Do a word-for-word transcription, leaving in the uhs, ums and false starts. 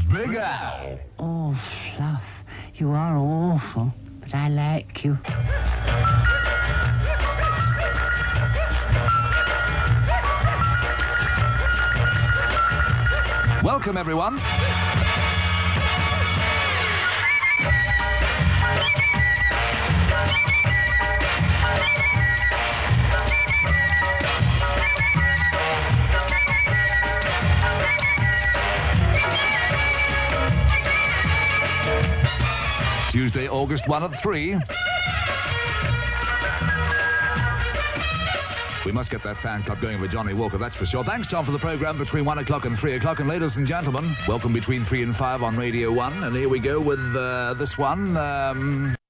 Big Al. Oh, Fluff, you are awful, but I like you. Welcome, everyone. Tuesday, August first at three. We must get that fan club going with Johnny Walker, that's for sure. Thanks, Tom, for the programme between one o'clock and three o'clock. And ladies and gentlemen, welcome between three and five on Radio one. And here we go with uh, this one. Um...